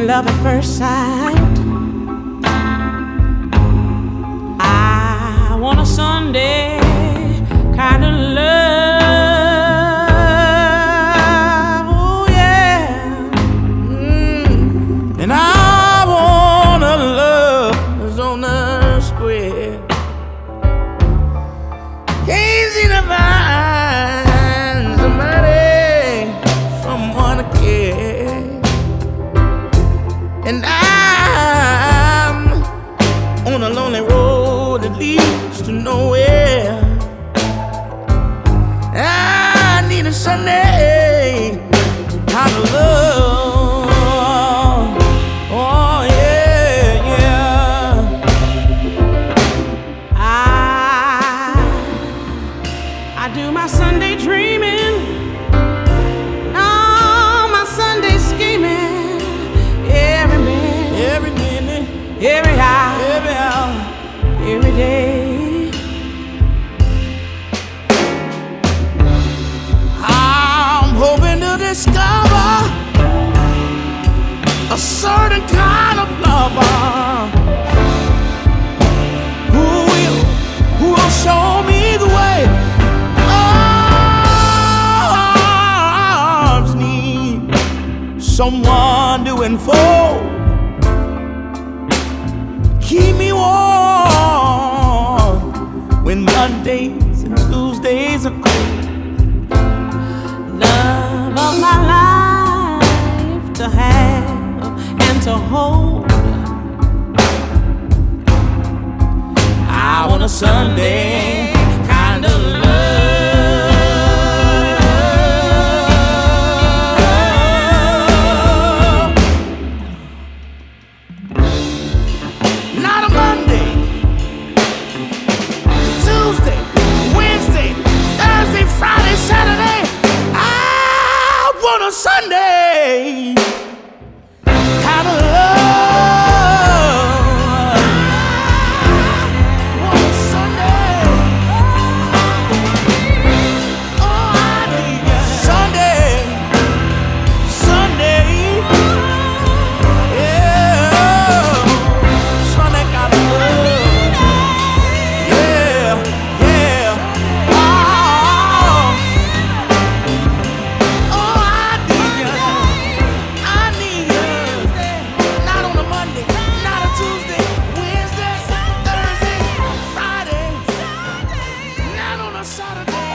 love at first sight. I want a Sunday kind of love. Oh yeah. And I want a love that's on the square. Can't seem to find somebody, someone to care. And I'm on a lonely road that leads to nowhere. I need a Sunday kind of love. Oh yeah, yeah. I do my Sunday dreaming, all my Sunday scheming, every minute, every hour, every day. I'm hoping to discover a certain kind of lover who will show me the way. Arms need someone to enfold, keep me warm when Mondays and Tuesdays are cold. Love of my life to have and to hold. I want a Sunday kind of love. Not a Monday, Tuesday, Wednesday, Thursday, Friday, Saturday. I want a Sunday kind of love. Want a Sunday. Oh, I need a Sunday, Sunday. Yeah, Sunday kind of love. Yeah, yeah. Oh, I need you. Not on a Monday, not a Tuesday, Wednesday, Thursday, Friday, not on a Saturday.